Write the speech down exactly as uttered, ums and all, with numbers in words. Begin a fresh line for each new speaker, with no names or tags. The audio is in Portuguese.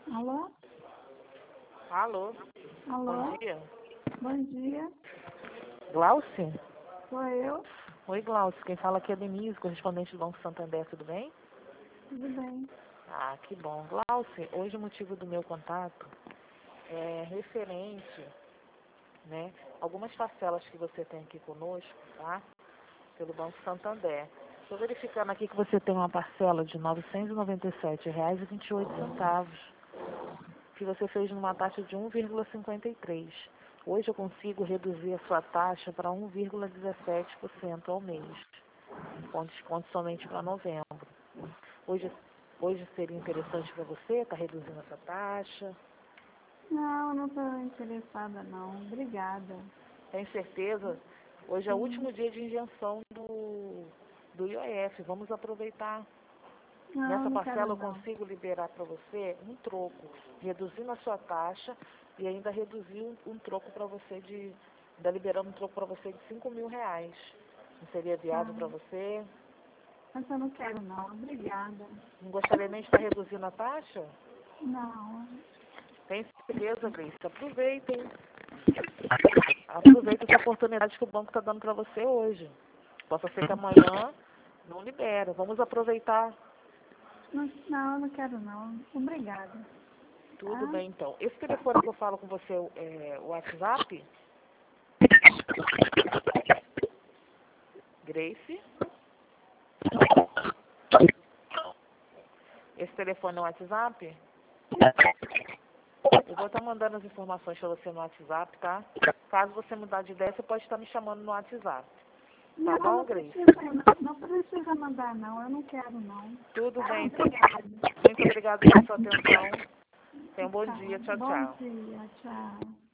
Alô?
Alô?
Alô?
Bom dia.
Bom dia.
Glauce?
Sou eu.
Oi, Glauce. Quem fala aqui é Denise, correspondente do Banco Santander. Tudo bem?
Tudo bem?
Ah, que bom. Glauce, hoje o motivo do meu contato é referente, né, algumas parcelas que você tem aqui conosco, tá? Pelo Banco Santander. Estou verificando aqui que você tem uma parcela de novecentos e noventa e sete reais e vinte e oito centavos, que você fez numa taxa de um vírgula cinquenta e três. Hoje eu consigo reduzir a sua taxa para um vírgula dezessete por cento ao mês, com desconto somente para novembro. Hoje, hoje seria interessante para você estar reduzindo essa taxa?
Não, não estou interessada não. Obrigada.
Tem certeza? Hoje é o
Sim.
último dia de injeção do, do I O F. Vamos aproveitar.
Não,
Nessa
não
parcela
quero
eu
não.
consigo liberar para você um troco, reduzindo a sua taxa e ainda reduzir um, um troco para você de, ainda liberando um troco para você de cinco mil reais. Não seria viável para
Ah,
você?
mas eu não quero não. Obrigada.
Não gostaria nem de estar reduzindo a taxa?
Não.
Tem certeza, Grace? Aproveitem. Aproveita essa oportunidade que o banco está dando para você hoje. Possa ser que amanhã não libera. Vamos aproveitar.
Não, não, não quero não. Obrigada.
Tudo
Tá?
bem, então. Esse telefone que eu falo com você é o WhatsApp? Grace? Esse telefone é o WhatsApp? Eu vou estar mandando as informações para você no WhatsApp, tá? Caso você mudar de ideia, você pode estar me chamando no WhatsApp.
Não,
Tá bom,
não
Grace?
precisa, não, não precisa mandar não. Eu não quero não.
Tudo
Tá?
bem, então.
Obrigada.
Muito obrigada pela sua atenção. Tenha um bom
Tá.
dia. Tchau,
Bom
tchau.
dia. Tchau.